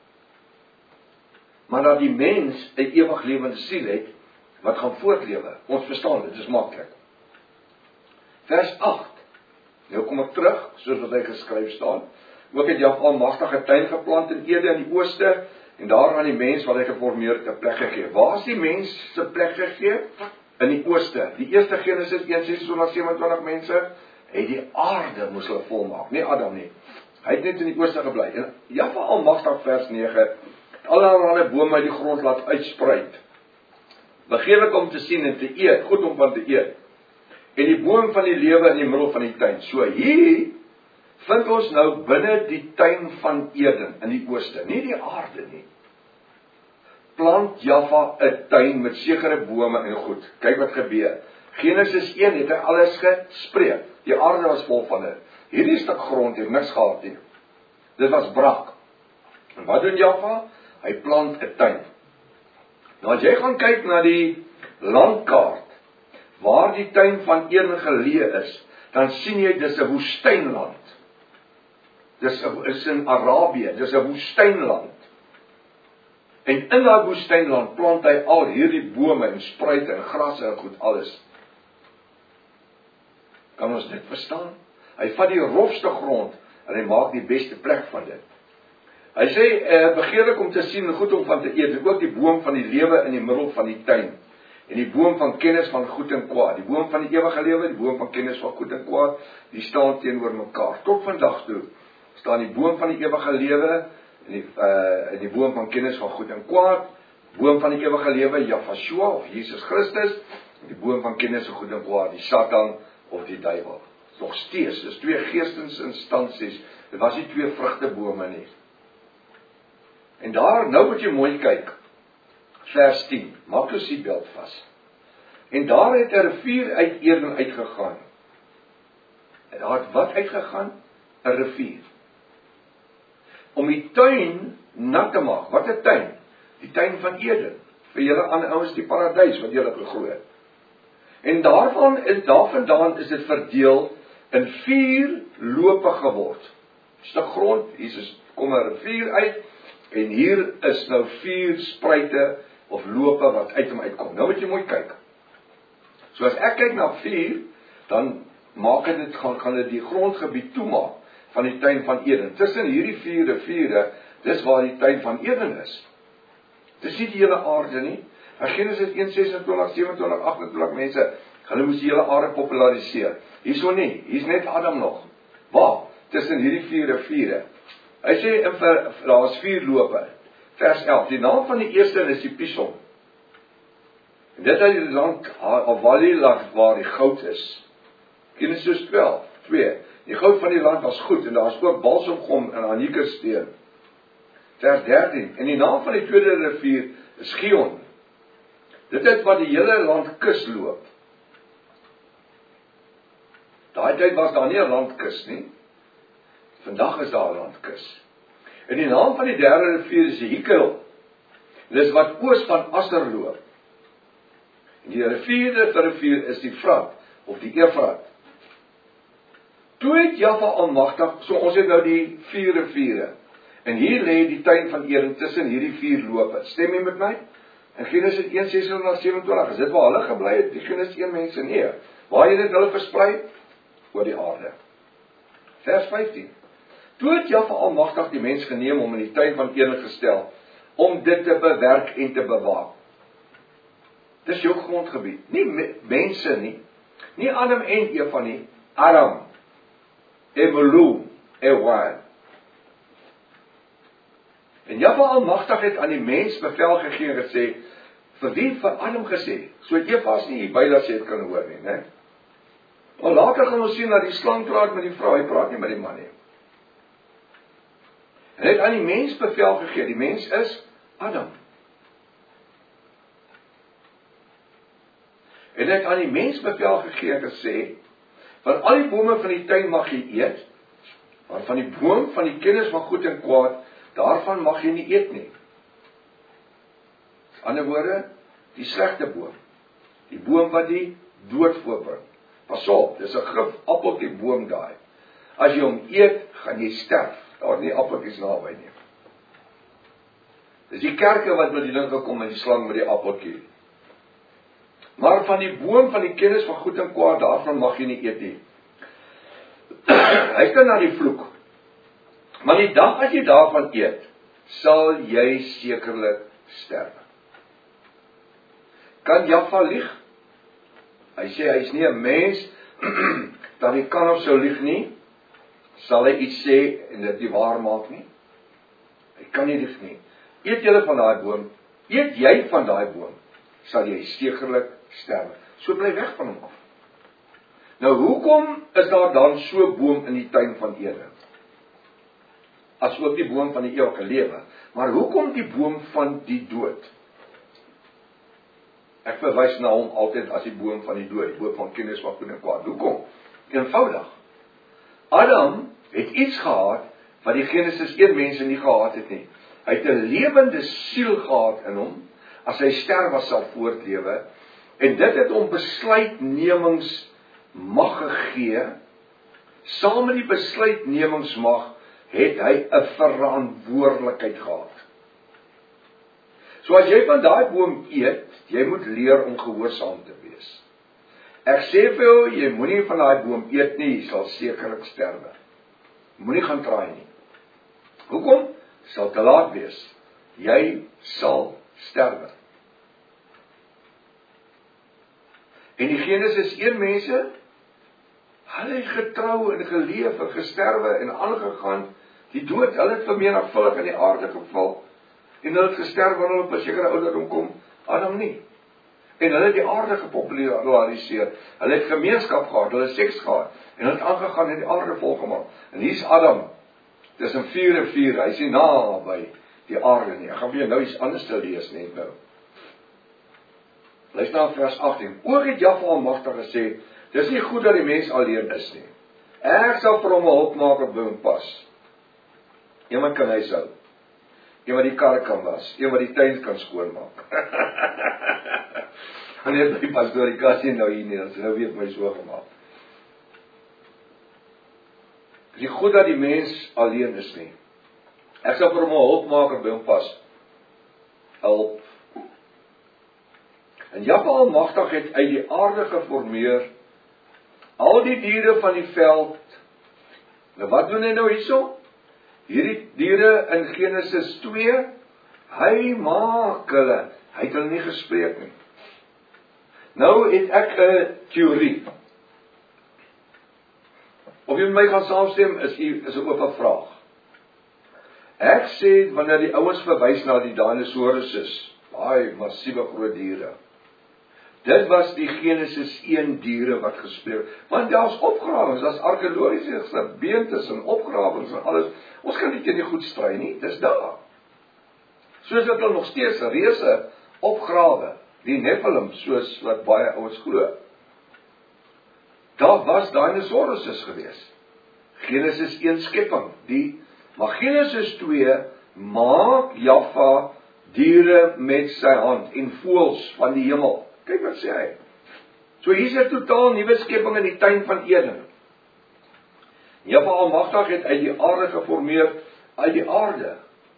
maar dat die mens 'n ewig lewende siel het, wat gaan voortlewe. Ons verstaan dit, dis maklik. Vers 8, nou kom ek terug, soos wat hy geskryf staan, ook het Jaffa almagtige tuin geplant in Ede in die ooste, en daar aan die mens wat hy geformeer het 'n plek gegee. Waar is die mens se plek gegee? In die ooste. Die eerste Genesis 1:26-27 mense, het die aarde moes hulle volmaak, nie Adam nie. Hy het net in die ooste gebly. En Jaffa almagtig vers 9, allerlei bome uit die grond laat uitspruit. Begeerlik om te sien en te eet, goed om van te eet. En die boom van die lewe in die middel van die tuin. So hier vind ons nou binne die tuin van Eden in die ooste, nie die aarde nie. Plant Jaffa 'n tuin met sekere bome en goed. Kyk wat gebeur. Genesis 1 het hy alles gespreek. Die aarde was vol van dit. Hierdie stuk grond het niks gehad nie. Dit was brak. En wat doen Jaffa? Hy plant 'n tuin. Nou as jy gaan kyk na die landkaart, waar die tuin van Eden geleë is, dan sien jy dis 'n woestynland. Dis is in Arabië, dis 'n woestynland. En in daai woestynland plant hy al hierdie bome en spruite en grasse en goed alles. Kan ons dit verstaan? Hy vat die rofste grond en hy maak die beste plek van dit. Hy sê, begeerlik om te sien en goed om van te eet, ook die boom van die lewe in die middel van die tuin. En die boom van kennis van goed en kwaad, die boom van die ewige lewe, die boom van kennis van goed en kwaad, die staan teenoor mekaar. Tot vandag toe staan die boom van die ewige lewe en die boom van kennis van goed en kwaad, boom van die ewige lewe, Jaffa of Jesus Christus, en die boom van kennis van goed en kwaad, die Satan of die duiwel. Nog steeds, dis twee geestesinstansies Dit was nie 2 vrugtebome nie. En daar, nou moet jy mooi kyk. Vers 10, maak jou seatbelt vas. En daar het 'n rivier uit Eden uitgegaan. En daar het wat uitgegaan? 'n Rivier. Om die tuin nat te maak. Wat 'n tuin? Die tuin van Eden. Vir julle ander ouens die paradys wat julle geglo het. En daarvandaan is dit verdeel in 4 lope geword. Stuk grond, hier kom 'n rivier uit, en hier is nou 4 spruite of lope wat uit hom uitkom. Nou moet jy mooi kyk. So as ek kyk na 4, dan maak dit gaan dit die grondgebied toemaak van die tuin van Eden. Tussen hierdie 4 riviere, dis waar die tuin van Eden is. Dis nie die hele aarde nie. Genesis 1:26, 27, 28 mense, hulle moes die hele aarde populariseer. Hierso nie, hier's net Adam nog. Waar? Tussen hierdie 4 riviere. Hy sê, daar is 4 lope. Vers 11, die naam van die eerste is die Pison. En dit is die land, Valley-land waar die goud is. Genesis 12, 2, die goud van die land was goed, en daar is ook balsomgom en anikesteen. Vers 13, en die naam van die tweede rivier is Gion. Dit is wat die hele land kus loop. Daai tyd was daar nie 'n landkus nie. Vandag is daar 'n landkus. En die naam van die derde rivier is die Hikkel. Dit is wat oos van Asser loop. En die vierde rivier is die Frat, of die Efrat. Toe het Jahwe Almagtig, so ons het nou die 4 riviere. En hier lê die tuin van Eden tussen hierdie 4 lope. Stem jy met my? In Genesis 1:26-27, is dit waar hulle gebly het, die Genesis 1 mense? Nee. Waar het dit hulle versprei? Oor die aarde. Vers 15. Toe het Jahwe Almagtig die mens geneem om in die tuin van Eden gestel, om dit te bewerk en te bewaak. Dis jou grondgebied. Nie mense nie. Nie Adam en Eva nie. Adam. Emelu. Ewa. En Jahwe Almagtig het aan die mens bevel gegee en gesê, vir wie? Vir Adam gesê. So Eva's nie hier by dat jy het kan hoor nie, né? Maar later gaan ons sien dat die slang praat met die vrou, hy praat nie met die man nie. En hy het aan die mens bevel gegee, die mens is Adam. En hy het aan die mens bevel gegee en gesê, van al die bome van die tuin mag jy eet, maar van die boom van die kennis van goed en kwaad, daarvan mag jy nie eet nie. In ander woorde, die slegte boom. Die boom wat die dood voorbring. Pas op, dis 'n gif appeltjie boom daai. As jy hom eet, gaan jy sterf. Daar is nie appeltjies naby nie. Dis die kerke wat met die ding gekom met die slang met die appeltjie. Maar van die boom van die kennis van goed en kwaad, daarvan mag jy nie eet nie. Hy kyk na die vloek. Maar die dag as jy daarvan eet, sal jy sekerlik sterf. Kan Jahwe lieg? Hy sê hy is nie 'n mens dat hy kan of sou lieg nie. Sal hy iets sê en dit nie waar maak nie? Hy kan nie lieg nie. Eet jy van daai boom, eet jy van daai boom, sal jy sekerlik sterf. So bly weg van hom af. Nou hoekom is daar dan so 'n boom in die tuin van Eden? As ook die boom van die ewige lewe. Maar hoekom die boom van die dood? Ek verwys na hom altyd as die boom van die dood, die boom van kennis van goed en kwaad. Hoekom? Eenvoudig. Adam het iets gehad wat die Genesis 1 mense nie gehad het nie. Hy het 'n lewende siel gehad in hom, as hy sterf was sal voortlewe, en dit het hom besluitnemingsmag gegee. Saam met die besluitnemingsmag het hy 'n verantwoordelikheid gehad. So as jy van daai boom eet, jy moet leer om gehoorsaam te wees. Ek sê vir jou, jy moenie van daai boom eet nie, jy sal sekerlik sterwe. Moenie gaan traai nie. Hoekom? Sal te laat wees. Jy sal sterwe. En die Genesis 1 mense, hulle het getrou en geleef en gesterwe en aangegaan, die dood, hulle het vermenigvuldig in die aarde geval, en hulle het gesterf wanneer hulle op 'n sekere ouderdom kom, Adam nie. En hulle het die aarde gepopulariseer, hulle het gemeenskap gehad, hulle het seks gehad, en hulle het aangegaan en die aarde volgemaak. En hier's Adam, tussen 4 en 4, hy is nie naby die aarde nie. Ek gaan vir jou nou iets anders te lees net nou. Luister na vers 18. Ook het Jahwe Almagtig gesê, dis nie goed dat die mens alleen is nie. Ek sal vir hom 'n hulpmaker by hom pas. Een wat kan huishou, een wat die kar kan was, een wat die tuin kan skoonmaak. Wanneer die pastoor Cassie nou hier nie, dan sou weer my so gemaak. Dis nie goed dat die mens alleen is nie. Ek sal vir hom 'n hulpmaker by hom pas. Hulp. En Jahwe Almagtig het uit die aarde geformeer al die diere van die veld. Nou wat doen hy nou hierso? Hierdie diere in Genesis 2, hy maak hulle. Hy het hulle nie gespreek nie. Nou het ek 'n teorie. Of jy met my gaan saamstem, is 'n oop vraag. Ek sê, wanneer die ouens verwys na die dinosourusse, baie massiewe groot diere, dit was die Genesis 1 diere wat gespreek, want daar's opgrawings, daar's argeologiese beentes en opgrawings en alles, ons kan nie teen die goed stry nie, dis daar. Soos dat hulle nog steeds reuse opgrawe, die Nephilim, soos wat baie ouens glo. Daar was dinosourusse gewees. Genesis 1 skepping, maar Genesis 2 maak Jahwe diere met sy hand en voëls van die hemel. Kyk wat sê hy. So hier's 'n totaal nuwe skepping in die tuin van Eden. Jahwe Almagtig het uit die aarde geformeer, uit die aarde.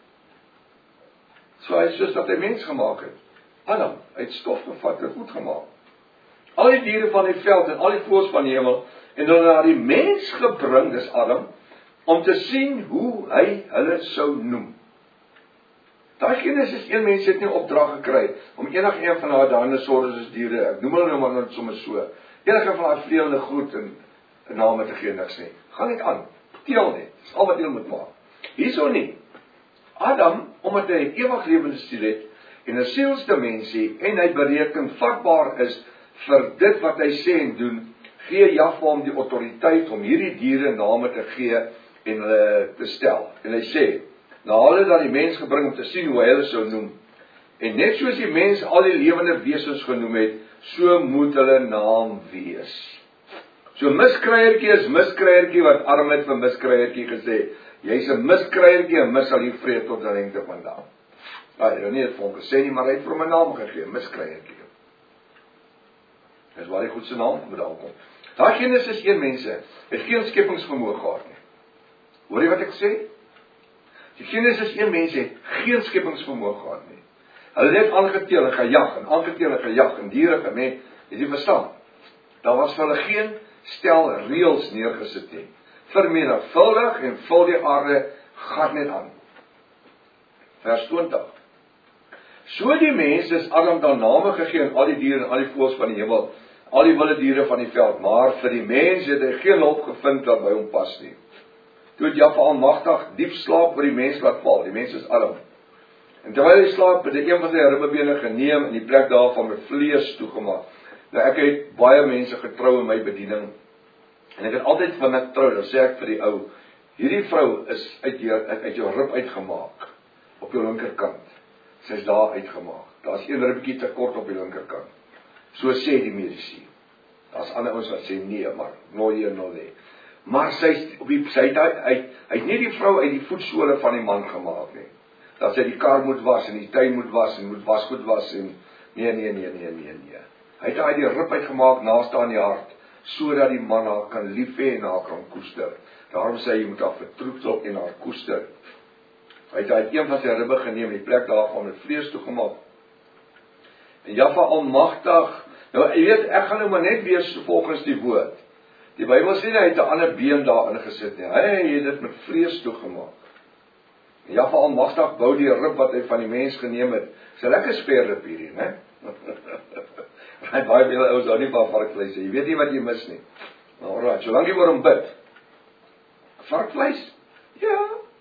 So hy soos dat hy mens gemaak het. Adam, uit stof gevat en goed gemaak. Al die diere van die veld en al die voëls van die hemel, en dan na die mens gebring, dis Adam, om te sien hoe hy hulle sou noem. Daai Genesis 1 mense het nie opdrag gekry om enige een van daai dinosourusse diere, ek noem hulle nou maar net sommer so, enige van daai vleende goed en 'n name te gee, niks nie. Gaan net aan, teel net, dis al wat jy moet maak. Hierso nie. Adam, omdat hy 'n ewig lewende siel het en 'n sielsdimensie en hy bereken vatbaar is vir dit wat hy sê en doen, gee Jahwe hom die autoriteit om hierdie diere name te gee en hulle te stel. En hy sê, nou hulle dan die mens gebring om te sien hoe hy hulle sou noem. En net soos die mens al die lewende wesens genoem het, so moet hulle naam wees. So miskryertjie is miskryertjie wat arm het vir miskryertjie gesê, jy's 'n miskryertjie en mis sal jy vreet tot die lengte vandaan. Hy het nie dit vir hom gesê nie, maar hy het vir hom 'n naam gegee, miskryertjie. Dis waar die goed se naam vandaan kom. Daai Genesis 1 mense het geen skepingsvermoë gehad nie. Hoor jy wat ek sê? Die Genesis 1 mense het geen skepingsvermoë gehad nie. Hulle het aangeteel en gejag en aangeteel en gejag en diere gemet, het jy verstaan? Daar was vir hulle geen stel reëls neergesit nie. Vermenigvuldig en vul die aarde, gaan net aan. Vers 20. So die mense is Adam dan name gegee aan al die diere en al die voëls van die hemel, al die wilde diere van die veld, maar vir die mens het hy geen hulp gevind wat by hom pas nie. Toe het Jahwe Almagtig diep slaap oor die mens laat val, die mens is Adam. En terwyl hy slaap, het hy een van sy ribbebene geneem en die plek daarvan met vlees toegemaak. Nou ek het baie mense getrou in my bediening, en ek het altyd van ek trou, dan sê ek vir die ou, hierdie vrou is uit jou rib uitgemaak, op jou linkerkant. Sy is daar uitgemaak. Daar's een ribbetjie te kort op die linkerkant. So sê die mediese. Daar's ander ouens wat sê nee, maar nooit hier nog nie. Maar sy het nie die vrou uit die voetsole van die man gemaak nie. Dat sy die kar moet was en die tuin moet was en moet wasgoed was en nee. Hy het uit die rib uitgemaak naaste aan die hart, sodat die man haar kan lief hê en haar kan koester. Daarom sê jy moet haar vertroetel en haar koester. Hy het uit een van sy ribbe geneem en die plek daarvan met vlees toegemaak. En Jahwe Almagtig, nou jy weet, ek gaan nou maar net wees volgens die woord. Die Bybel sê hy het 'n ander been daarin gesit nie. Hy het dit met vlees toegemaak. En Jahwe Almagtig bou die rib wat hy van die mens geneem het. Dis 'n lekker speerrib hierdie, né? Hy baie baie ouens hou nie van varkvleis nie. Jy weet nie wat jy mis nie. Nou right, solank jy oor hom bid. Varkvleis? Ja.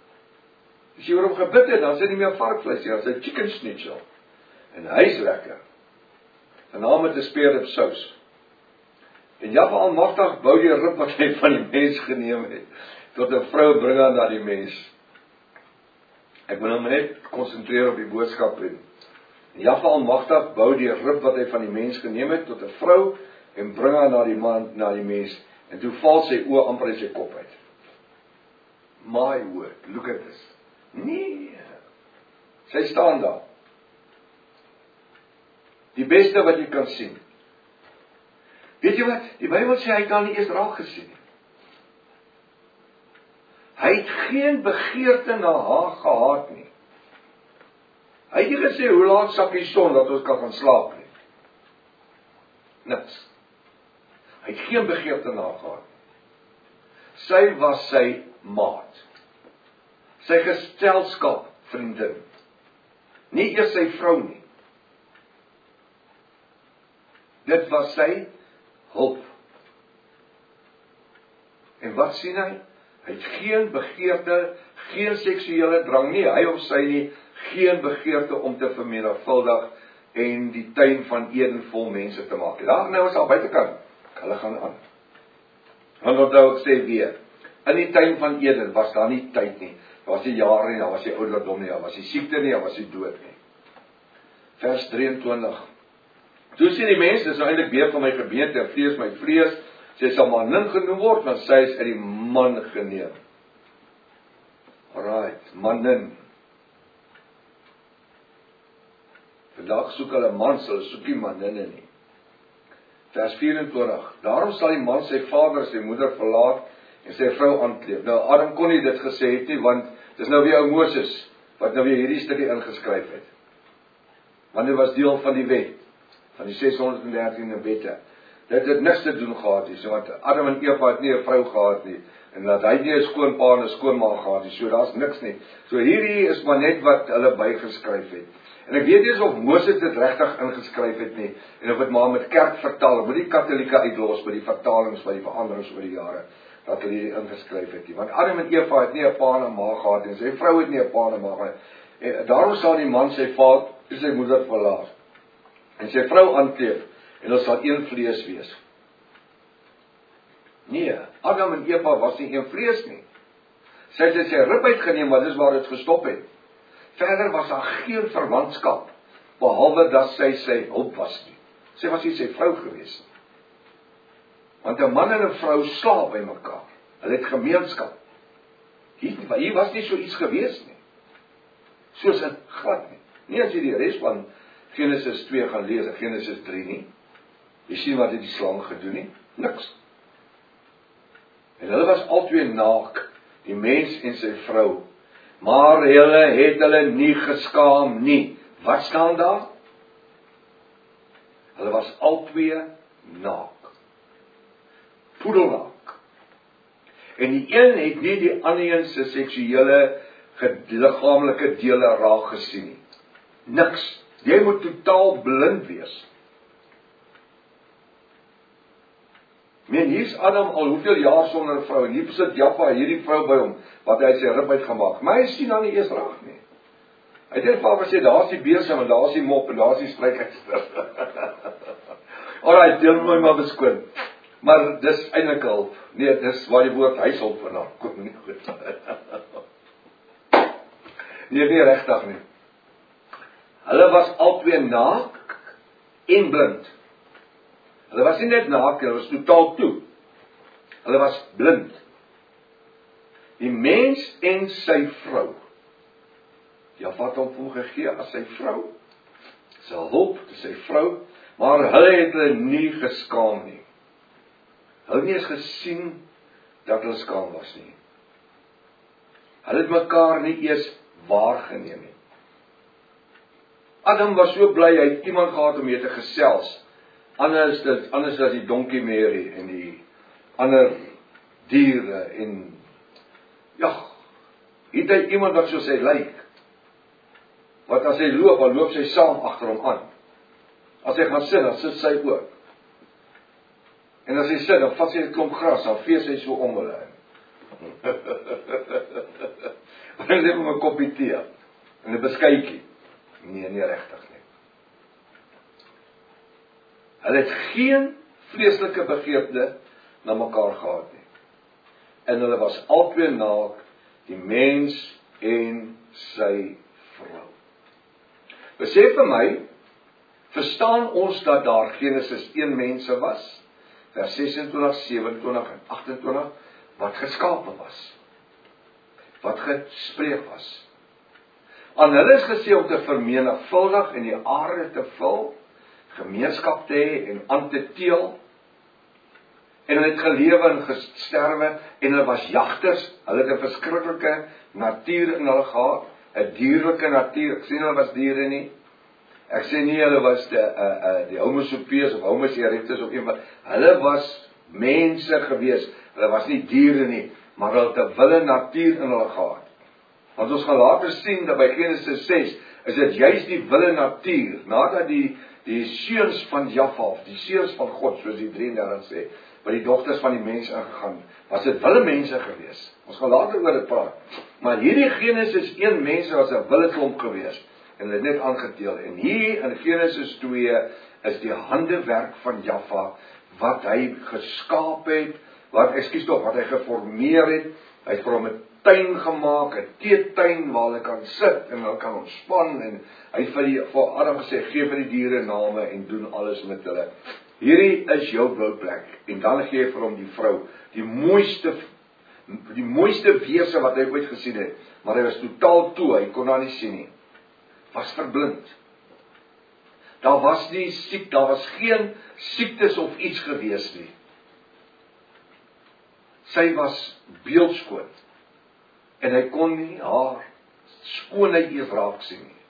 As jy oor hom gebid het, dan is dit nie meer varkvleis nie, dan is dit chicken schnitzel. En hy's lekker. En naam het 'n speerrib sous. En Jahwe Almagtig bou die rib wat hy van die mens geneem het. tot 'n vrou bring haar na die mens. Ek wil nou net konsentreer op die boodskap en Jahwe Almagtig bou die rib wat hy van die mens geneem het tot 'n vrou en bring haar na die mens en toe val sy oë amper uit sy kop uit. My word, look at this. Nee. Sy staan daar. Die beste wat jy kan sien. Weet jy wat? Die Bybel sê hy het haar nie eers raak gesien nie. Hy het geen begeerte na haar gehad nie. Hy het nie gesê, hoe laat sak die son dat ons kan gaan slaap nie. Niks. Hy het geen begeerte na haar gehad nie. Sy was sy maat. Sy gestelskap vriendin. Nie eers sy vrou nie. Dit was sy hulp. En wat sien hy? Hy het geen begeerte, geen seksuele drang nie, hy of sy nie, geen begeerte om te vermenigvuldig en die tuin van Eden vol mense te maak. Daar nou is al buitekant, hulle gaan aan. Want onthou ek sê weer, in die tuin van Eden was daar nie tyd nie, daar was die jare nie, daar was die ouderdom nie, daar was die siekte nie, daar was die dood nie. Vers 23. Toe sê die mens, dis nou eintlik weer van my gebeente en vlees my vlees, sy sal manin genoem word, want sy is uit die man geneem. Alright, manin. Vandag soek hulle mans, hulle soek nie maninne nie. Vers 24. Daarom sal die man sy vader, sy moeder verlaat en sy vrou aankleef. Nou Adam kon nie dit gesê het nie, want dis nou weer ou Moses wat nou weer hierdie stukkie ingeskryf het. Want dit was deel van die wet, van die 613 wette. Dit het niks te doen gehad nie, so want Adam en Eva het nie 'n vrou gehad nie, en dat hy nie 'n skoonpa en 'n skoonma gehad nie, so daar's niks nie. So hierdie is maar net wat hulle bygeskryf het. En ek weet nie of Moses dit regtig ingeskryf het nie, en of dit maar met kerk vertaal, moet die Katolieke uitlos by die vertalings, by die veranderings oor die jare, dat hulle hierdie ingeskryf het nie. Want Adam en Eva het nie 'n pa en 'n ma gehad nie, sy vrou het nie 'n pa en 'n ma gehad nie. En daarom sal die man sy vader en sy moeder verlaat, en sy vrou aankleef, en hulle sal een vlees wees. Nee, Adam en Eva was nie een vlees nie. Sy het sy rib uitgeneem, maar dis waar dit gestop het. Verder was daar geen verwantskap, behalwe dat sy hulp was nie. Sy was nie sy vrou gewees nie. Want 'n man en 'n vrou slaap by mekaar. Hulle het gemeenskap. Hier was nie so iets gewees nie. Soos in glad nie. Nie as jy die res van Genesis 2 gaan lees, Genesis 3 nie. Jy sien wat het die slang gedoen nie? Niks. En hulle was albei naak, die mens en sy vrou. Maar hulle het hulle nie geskaam nie. Wat staan daar? Hulle was albei naak. Poedelnaak. En die een het nie die ander een se seksuele liggaamlike dele raak gesien nie. Niks. Jy moet totaal blind wees. Hier's Adam al hoeveel jaar sonder 'n vrou, en hier sit Jahwe hierdie vrou by hom, wat hy sy rib uitgemaak. Maar hy sien dan nie eers raak nie. Hy het net vir sê, daar's die besem, en daar's die mop, en daar's die strykyster. Alright, deel my maar beskoon. Maar dis eintlik hulp. Nee, dis waar die woord huishulp vandaan kom, nie goed. Nee, regtig nie. Hulle was albei naak en blind. Hulle was nie net naak, hulle was totaal toe. Hulle was blind. Die mens en sy vrou. Jahwe het hom gegee as sy vrou. Sy hulp, sy vrou, maar hulle het hulle nie geskaam nie. Hulle het nie eens gesien dat hulle skaam was nie. Hulle het mekaar nie eers waargeneem nie. Adam was so bly, hy het iemand gehad om mee te gesels. Anders as die donkie Mary en die ander diere en het hy iemand wat soos hy lyk. Wat as hy loop, dan loop sy saam agter hom aan. As hy gaan sit, dan sit sy ook. En as hy sit, dan vat sy 'n klomp gras, dan vee sy so om hulle. En hy neem 'n koppie tee en 'n beskuitjie. Nee, regtig nie. Hulle het geen vleeslike begeerte na mekaar gehad nie. en hulle was albei naak, die mens en sy vrou. Besef vir my, verstaan ons dat daar Genesis 1 mense was, vers 26, 27 en 28, wat geskape was, wat gespreek was. Aan hulle is gesê om te vermenigvuldig en die aarde te vul, gemeenskap te hê en aan te teel, en hulle het gelewe en gesterwe, en hulle was jagters, hulle het 'n verskriklike natuur in hulle gehad, 'n dierlike natuur, ek sê nie hulle was diere nie, ek sê nie hulle was die homo sapiens of homo erectus of iemand, hulle was mense gewees, hulle was nie diere nie, maar hulle het 'n wille natuur in hulle gehad. Want ons gaan later sien dat by Genesis 6, is dit juist die wille natuur, nadat die seuns van Jaffa, die seuns van God, soos die 33 sê, by die dogters van die mens ingegaan, was dit wille mense gewees. Ons gaan later oor dit praat. Maar hierdie Genesis 1 mense was 'n wille klomp gewees, en hulle het net aangeteel. En hier in Genesis 2 is die handewerk van Jaffa, wat hy geskaap het, wat hy geformeer het, hy het vir hom 'n tuin gemaak, 'n teetuin waar hulle kan sit en hulle kan ontspan, en hy het vir Adam gesê, gee vir die diere name en doen alles met hulle. Hierdie is jou bouplek, en dan gee hy vir hom die vrou, die mooiste wese wat hy ooit gesien het, maar hy was totaal toe, hy kon haar nie sien nie, was verblind. Daar was geen siektes of iets gewees nie. Sy was beeldskoon, en hy kon nie haar skoonheid eers raak sien nie.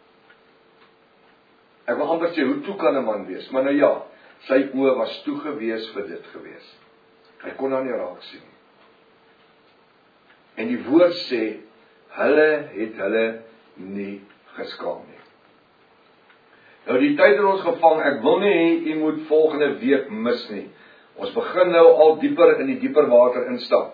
Ek wil amper sê, hoe toe kan 'n man wees? Maar nou ja, sy oë was toe gewees vir dit gewees. Hy kon haar nie raak sien nie. En die woord sê, hulle het hulle nie geskaam nie. Nou die tyd het ons gevang, ek wil nie, u moet volgende week mis nie. Ons begin nou al dieper in die dieper water instap.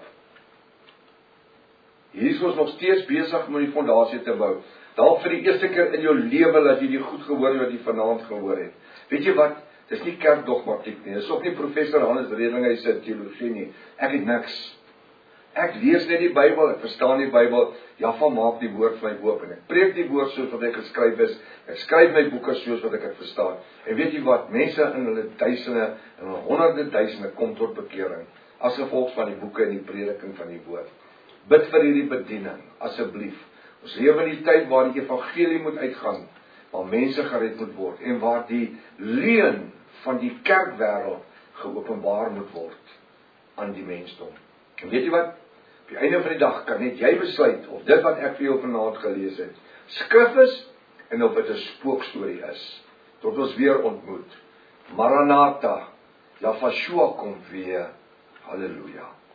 Hier is ons nog steeds besig met die fondasie te bou. Dalk vir die eerste keer in jou lewe dat jy die goed gehoor het wat jy vanaand gehoor het. Weet jy wat? Dis nie kerkdogmatiek nie. Dis ook nie professor Hannes Reding hy se teologie nie. Ek het niks. Ek lees net die Bybel, ek verstaan die Bybel. Jaffa maak die woord vir my oop en ek preek die woord soos wat hy geskryf is. Ek skryf my boeke soos wat ek dit verstaan. En weet jy wat? Mense in hulle duisende en hulle honderde duisende kom tot bekering as gevolg van die boeke en die prediking van die woord. Bid vir hierdie bediening, asseblief. Ons lewe in die tyd waar die evangelie moet uitgaan, waar mense gered moet word en waar die leuen van die kerkwêreld geopenbaar moet word aan die mensdom. En weet jy wat? Op die einde van die dag kan net jy besluit of dit wat ek vir jou vanaand gelees het, skrif is en of dit 'n spookstorie is. Tot ons weer ontmoet. Maranatha, Yahshua kom weer. Halleluja.